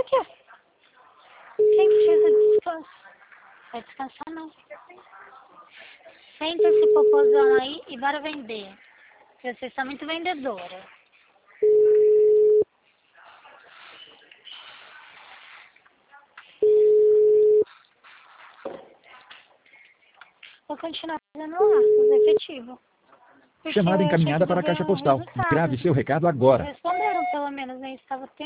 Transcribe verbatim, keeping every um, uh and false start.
quê? Quem precisa de descanso? Vai descansar não. Senta esse popozão aí e bora vender. Porque você está muito vendedora. Vou continuar fazendo lá, os efetivos. Chamada encaminhada para a caixa postal. Grave seu recado agora. Responderam pelo menos, né? Estava